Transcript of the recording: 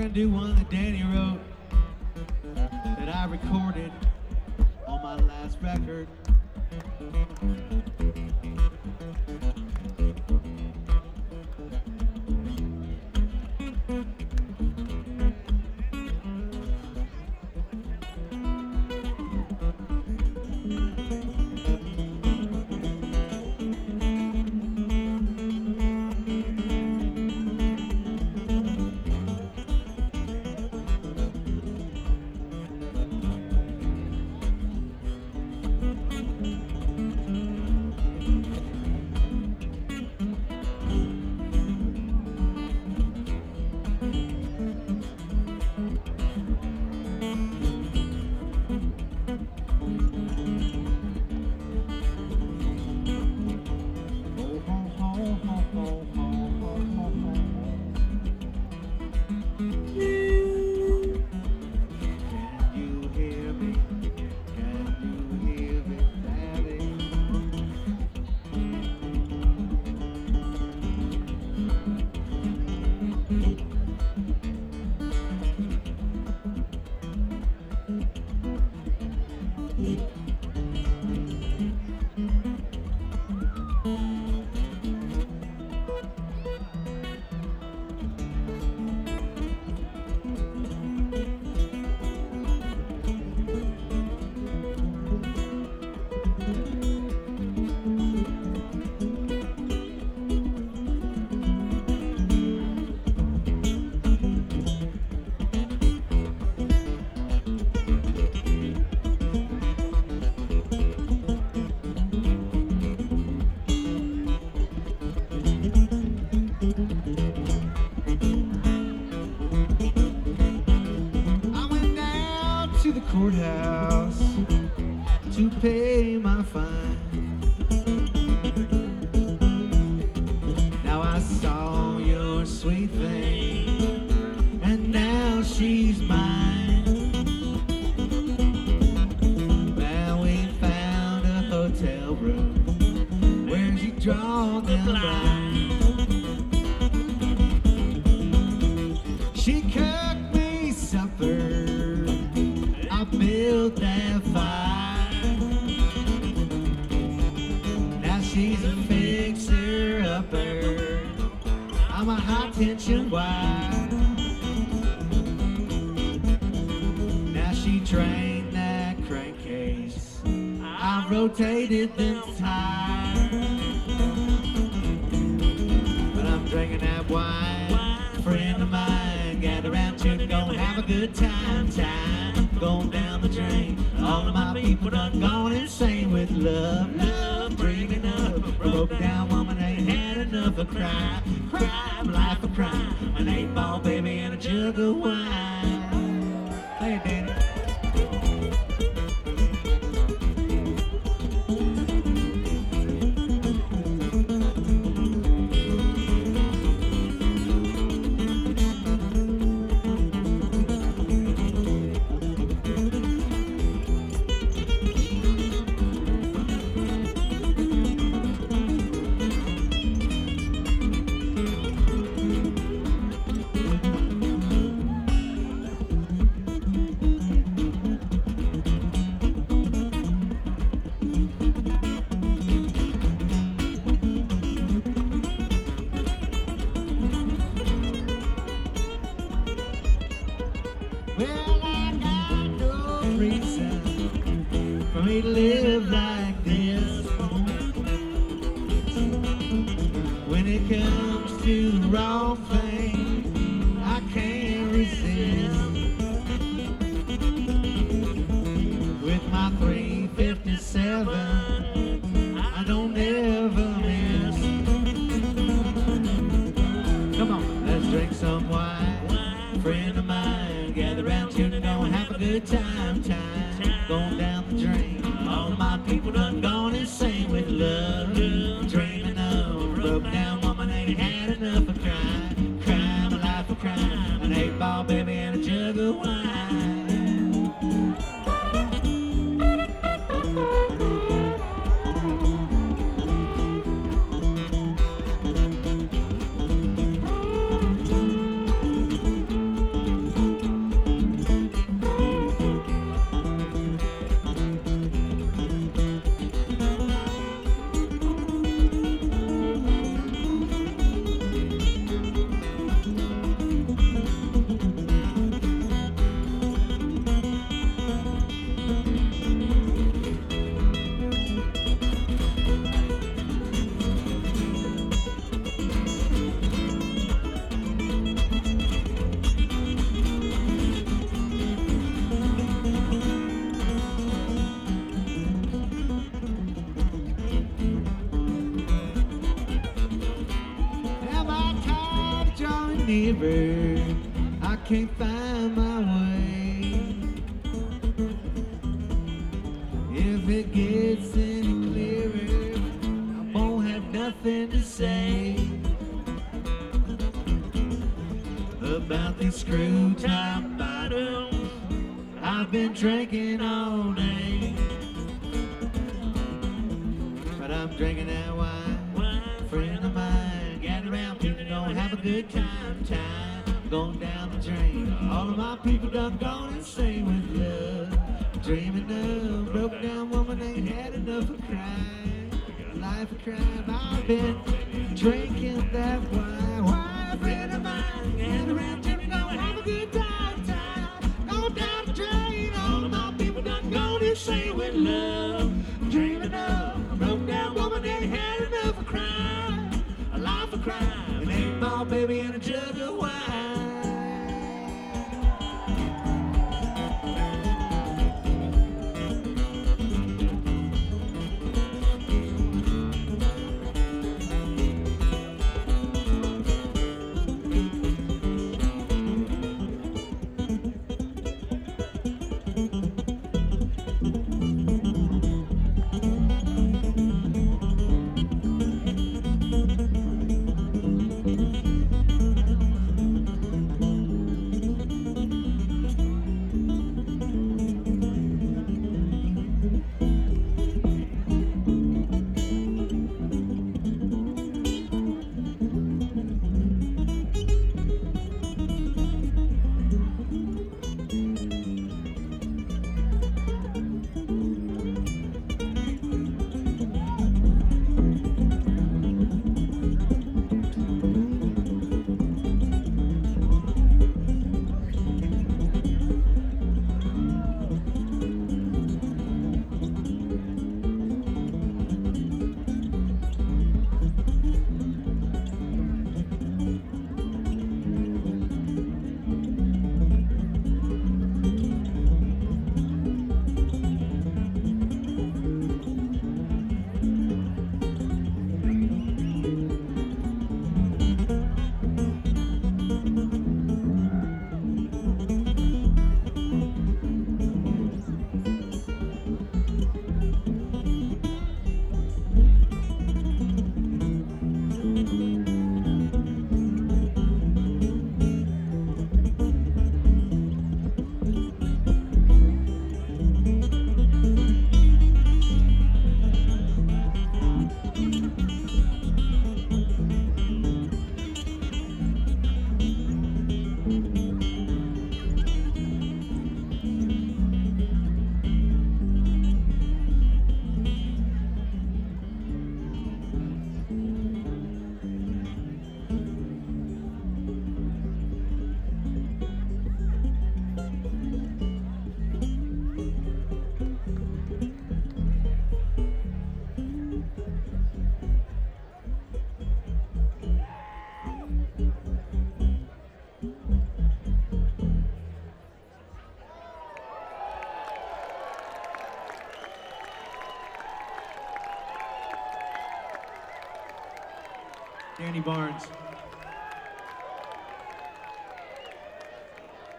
gonna do one that Danny wrote that I recorded on my last record. Courthouse to pay my fine. Now I saw your sweet thing, and now she's mine. Well, we found a hotel room where she drawn the line. She cooked me supper, built that fire. Now she's a fixer-upper, I'm a high-tension wire. Now she drained that crankcase, I rotated the tire. But I'm drinking that wine, friend of mine, gather round to go have a good time. Going down the drain, all of my people done gone insane with love, dreaming of a broke down woman ain't had enough of crime, life of crime, an 8-ball baby and a jug of wine. Hey, Danny. Well, I got no reason for me to live like this. When it comes to the wrong thing, I can't resist. With my 357, I don't ever miss. Come on, let's drink some wine, friend of mine. Gather round here and go and have a good time. Going down the drain, all of my people done gone insane with love, dreaming of a broke down woman ain't had enough of crime, a life of crime, an 8-ball baby and a jug of wine. nearer. I can't find my way. If it gets any clearer, I won't have nothing to say about these screw-top bottles I've been drinking all day. But I'm drinking that wine, friend of mine, gather around, people gonna have a good time, going down the drain. All of my people done gone insane with love, dreaming of broke down woman ain't had enough of crying, life of crime. I've been drinking that wine, friend of mine, gather around, people gonna have a good time, going down the drain. All of my people done gone insane with love, dreaming of broke down woman ain't had enough of crime, a life of crime, an 8-ball baby and a jug of wine. Danny Barnes.